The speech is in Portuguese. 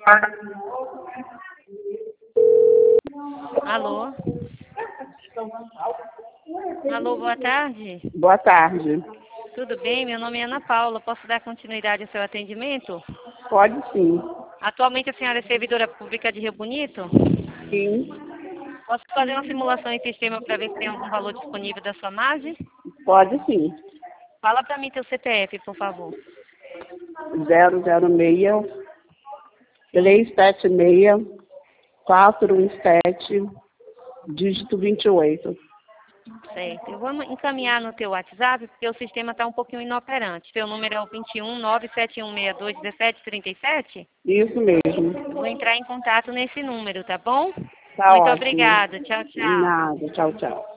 Alô? Alô, boa tarde. Boa tarde. Tudo bem? Meu nome é Ana Paula. Posso dar continuidade ao seu atendimento? Pode sim. Atualmente a senhora é servidora pública de Rio Bonito? Sim. Posso fazer uma simulação em sistema para ver se tem algum valor disponível da sua margem? Pode sim. Fala para mim teu CPF, por favor. 006 376 417 dígito 28. Certo. Eu vou encaminhar no teu WhatsApp, porque o sistema está um pouquinho inoperante. Teu número é o 21 97162 1737? Isso mesmo. Eu vou entrar em contato nesse número, tá bom? Tá Muito ótimo. obrigada. Tchau, tchau. Nada. Tchau, tchau.